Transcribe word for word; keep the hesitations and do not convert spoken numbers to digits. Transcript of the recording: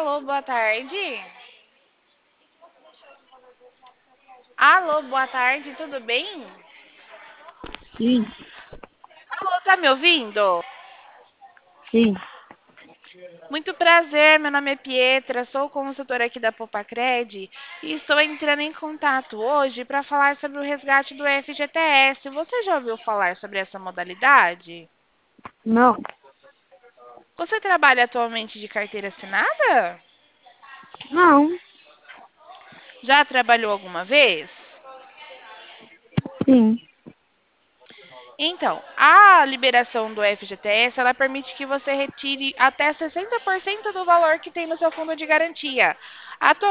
Alô, boa tarde. Alô, boa tarde, tudo bem? Sim, Alô, tá me ouvindo? sim. Muito prazer, meu nome é Pietra, sou consultora aqui da Popacred e estou entrando em contato hoje para falar sobre o resgate do F G T S. Você já ouviu falar sobre essa modalidade? Não, Você trabalha atualmente de carteira assinada? não, Já trabalhou alguma vez? sim. Então, a liberação do F G T S, ela permite que você retire até sessenta por cento do valor que tem no seu fundo de garantia.